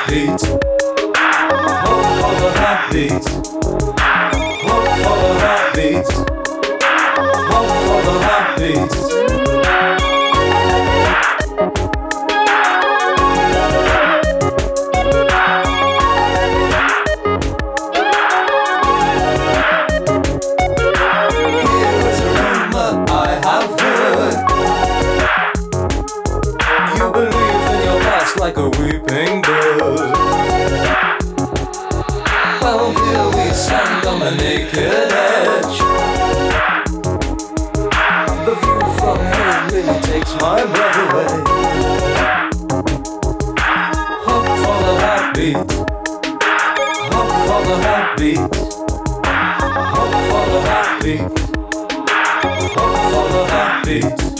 heartbeat. Hope for the heartbeat. Hope for the heartbeat. Hope for the heartbeat. Like a weeping bird. Well, here we stand on the naked edge. The view from here really takes my breath away. Hope for the heartbeat. Hope for the heartbeat. Hope for the heartbeat. Hope for the heartbeat.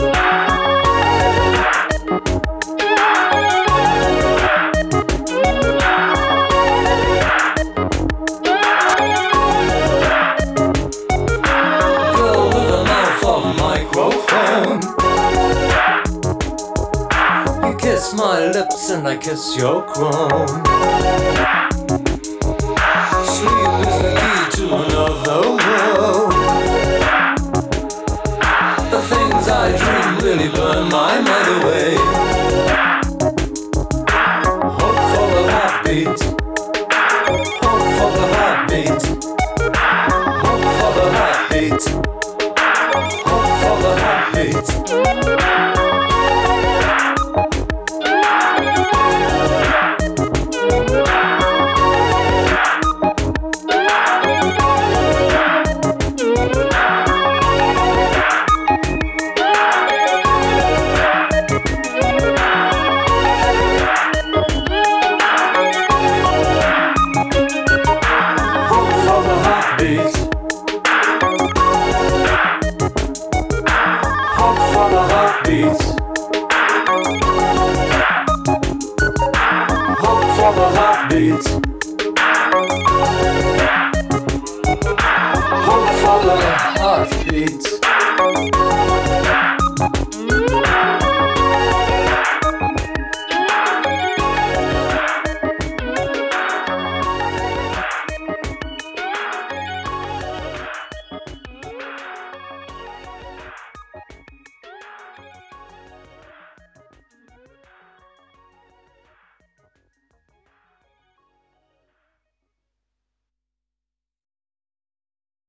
You kiss my lips and I kiss your crown. Sleep is the key to another world. The things I dream really burn my mind away. Hope for the heartbeat. Hope for the heartbeat. Hope for the heartbeat. Hope for the heartbeat. Hope for the heartbeat. Hope for the heartbeat.